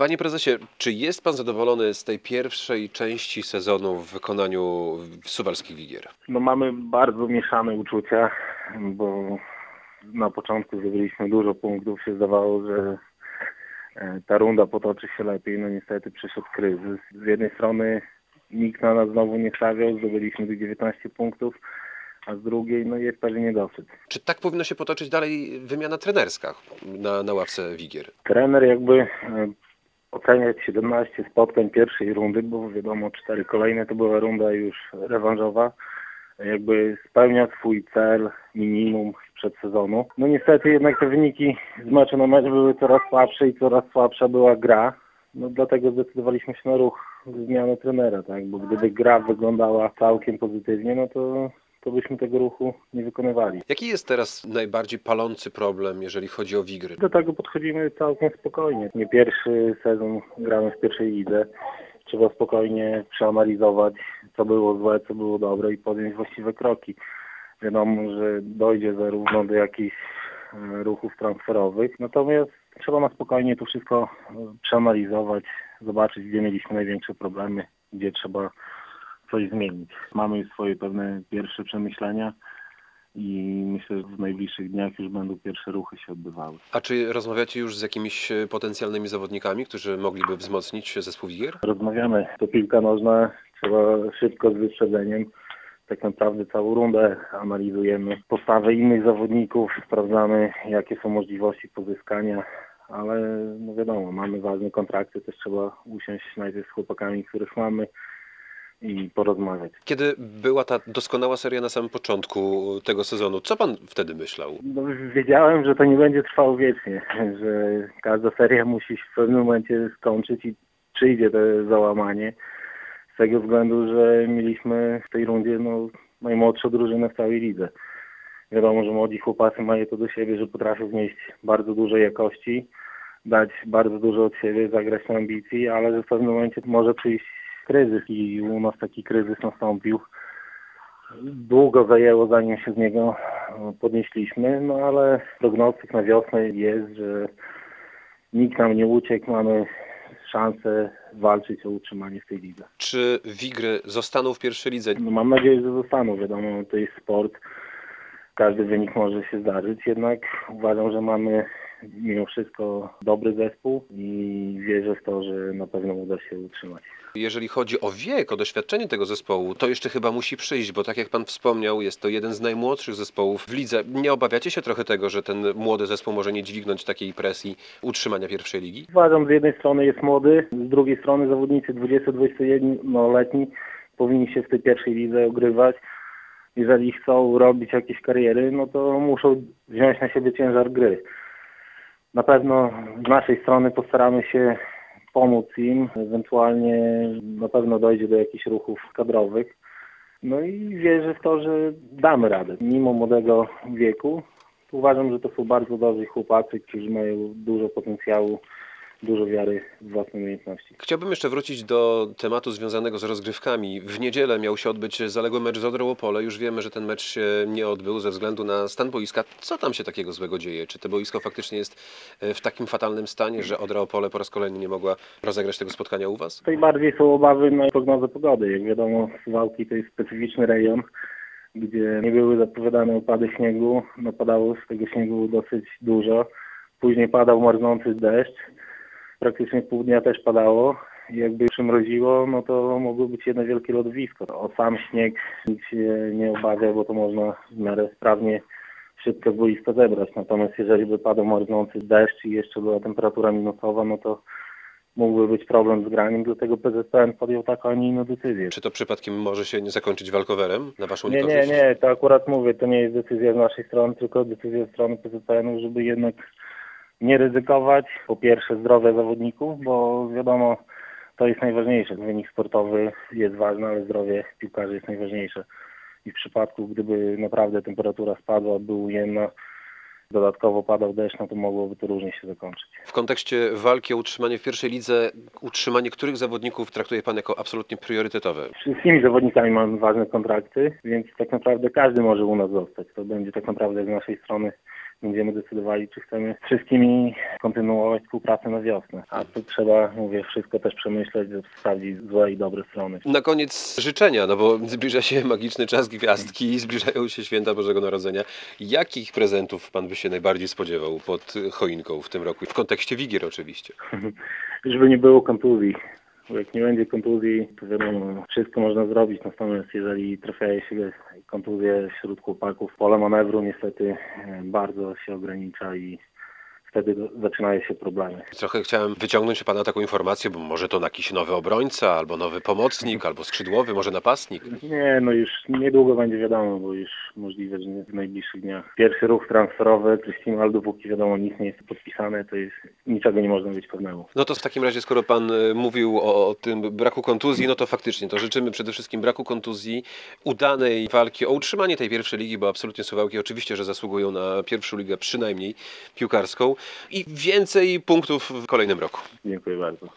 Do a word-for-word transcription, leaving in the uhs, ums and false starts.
Panie prezesie, czy jest pan zadowolony z tej pierwszej części sezonu w wykonaniu Suwalskich Wigier? No mamy bardzo mieszane uczucia, bo na początku zdobyliśmy dużo punktów. Się zdawało, że e, ta runda potoczy się lepiej. No niestety przyszedł kryzys. Z jednej strony nikt na nas znowu nie stawiał, zdobyliśmy tych dziewiętnaście punktów, a z drugiej no jest pewien niedosyt. Czy tak powinno się potoczyć dalej wymiana trenerska na, na ławce Wigier? Trener jakby e, oceniać siedemnaście spotkań pierwszej rundy, bo wiadomo, cztery kolejne to była runda już rewanżowa. Jakby spełnia swój cel minimum sprzed sezonu. No niestety jednak te wyniki z meczu na mecz były coraz słabsze i coraz słabsza była gra. No dlatego zdecydowaliśmy się na ruch zmiany trenera, tak? Bo gdyby gra wyglądała całkiem pozytywnie, no to, to byśmy tego ruchu nie wykonywali. Jaki jest teraz najbardziej palący problem, jeżeli chodzi o Wigry? Do tego podchodzimy całkiem spokojnie. Nie pierwszy sezon gramy w pierwszej lidze. Trzeba spokojnie przeanalizować, co było złe, co było dobre i podjąć właściwe kroki. Wiadomo, że dojdzie zarówno do jakichś e, ruchów transferowych, natomiast trzeba na spokojnie to wszystko e, przeanalizować, zobaczyć, gdzie mieliśmy największe problemy, gdzie trzeba coś zmienić. Mamy już swoje pewne pierwsze przemyślenia i myślę, że w najbliższych dniach już będą pierwsze ruchy się odbywały. A czy rozmawiacie już z jakimiś e, potencjalnymi zawodnikami, którzy mogliby wzmocnić zespół Wigier? Rozmawiamy, to piłka nożna, trzeba szybko z wyprzedzeniem. Tak naprawdę całą rundę analizujemy postawę innych zawodników, sprawdzamy, jakie są możliwości pozyskania, ale no wiadomo, mamy ważne kontrakty, też trzeba usiąść najpierw z chłopakami, których mamy i porozmawiać. Kiedy była ta doskonała seria na samym początku tego sezonu, co pan wtedy myślał? No, wiedziałem, że to nie będzie trwało wiecznie, że każda seria musi się w pewnym momencie skończyć i przyjdzie to załamanie. Z tego względu, że mieliśmy w tej rundzie no, najmłodszą drużynę w całej lidze. Wiadomo, że młodzi chłopacy mają to do siebie, że potrafią wnieść bardzo dużo jakości, dać bardzo dużo od siebie, zagrać na ambicji, ale że w pewnym momencie może przyjść kryzys i u nas taki kryzys nastąpił. Długo zajęło, zanim się z niego podnieśliśmy, no ale prognostyk na wiosnę jest, że nikt nam nie uciekł, mamy szansę walczyć o utrzymanie w tej lidze. Czy Wigry zostaną w pierwszej lidze? No mam nadzieję, że zostaną. Wiadomo, to jest sport. Każdy wynik może się zdarzyć, jednak uważam, że mamy mimo wszystko dobry zespół i wierzę w to, że na pewno uda się utrzymać. Jeżeli chodzi o wiek, o doświadczenie tego zespołu, to jeszcze chyba musi przyjść, bo tak jak pan wspomniał, jest to jeden z najmłodszych zespołów w lidze. Nie obawiacie się trochę tego, że ten młody zespół może nie dźwignąć takiej presji utrzymania pierwszej ligi? Uważam, że z jednej strony jest młody, z drugiej strony zawodnicy dwudziesto-dwudziestojednoletni powinni się w tej pierwszej lidze ogrywać. Jeżeli chcą robić jakieś kariery, no to muszą wziąć na siebie ciężar gry. Na pewno z naszej strony postaramy się pomóc im, ewentualnie na pewno dojdzie do jakichś ruchów kadrowych. No i wierzę w to, że damy radę. Mimo młodego wieku, uważam, że to są bardzo dobrzy chłopacy, którzy mają dużo potencjału, dużo wiary w własne umiejętności. Chciałbym jeszcze wrócić do tematu związanego z rozgrywkami. W niedzielę miał się odbyć zaległy mecz z Odrą Opole. Już wiemy, że ten mecz się nie odbył ze względu na stan boiska. Co tam się takiego złego dzieje? Czy to boisko faktycznie jest w takim fatalnym stanie, że Odra Opole po raz kolejny nie mogła rozegrać tego spotkania u was? Najbardziej są obawy na prognozę pogody. Jak wiadomo, Suwałki to jest specyficzny rejon, gdzie nie były zapowiadane opady śniegu. No padało z tego śniegu dosyć dużo. Później padał marznący deszcz. Praktycznie pół dnia też padało. Jakby przymroziło, no to mogło być jedno wielkie lodowisko. O sam śnieg nikt się nie obawia, bo to można w miarę sprawnie szybko z boiska zebrać. Natomiast jeżeli by padał marznący deszcz i jeszcze była temperatura minusowa, no to mógłby być problem z graniem, dlatego P Z P N podjął taką, a nie inną decyzję. Czy to przypadkiem może się nie zakończyć walkowerem na waszą Nie, niekorzyść? nie, nie, to akurat mówię, to nie jest decyzja z naszej strony, tylko decyzja z strony P Z P N-u, żeby jednak nie ryzykować. Po pierwsze zdrowie zawodników, bo wiadomo, to jest najważniejsze. Wynik sportowy jest ważny, ale zdrowie piłkarzy jest najważniejsze. I w przypadku, gdyby naprawdę temperatura spadła, był ujemna, dodatkowo padał deszcz, no to mogłoby to różnie się zakończyć. W kontekście walki o utrzymanie w pierwszej lidze, utrzymanie których zawodników traktuje pan jako absolutnie priorytetowe? Z wszystkimi zawodnikami mamy ważne kontrakty, więc tak naprawdę każdy może u nas zostać. To będzie tak naprawdę z naszej strony będziemy decydowali, czy chcemy z wszystkimi kontynuować współpracę na wiosnę. A tu trzeba, mówię, wszystko też przemyśleć, sprawdzić złe i dobre strony. Na koniec życzenia, no bo zbliża się magiczny czas gwiazdki, zbliżają się święta Bożego Narodzenia. Jakich prezentów pan by się najbardziej spodziewał pod choinką w tym roku? W kontekście Wigier oczywiście. Żeby nie było kontuzji. Bo jak nie będzie kontuzji, to wiadomo, wszystko można zrobić. Natomiast jeżeli trafiają się kontuzje wśród chłopaków, pole manewru niestety bardzo się ogranicza i wtedy zaczynają się problemy. Trochę chciałem wyciągnąć u pana taką informację, bo może to jakiś nowy obrońca, albo nowy pomocnik, albo skrzydłowy, może napastnik. Nie, no już niedługo będzie wiadomo, bo już możliwe, że w najbliższych dniach. Pierwszy ruch transferowy Cristiano, ale dopóki wiadomo nic nie jest podpisane, to jest niczego nie można być pewnego. No to w takim razie, skoro pan y, mówił o, o tym braku kontuzji, no to faktycznie to życzymy przede wszystkim braku kontuzji, udanej walki o utrzymanie tej pierwszej ligi, bo absolutnie Suwałki oczywiście, że zasługują na pierwszą ligę przynajmniej piłkarską i więcej punktów w kolejnym roku. Dziękuję bardzo.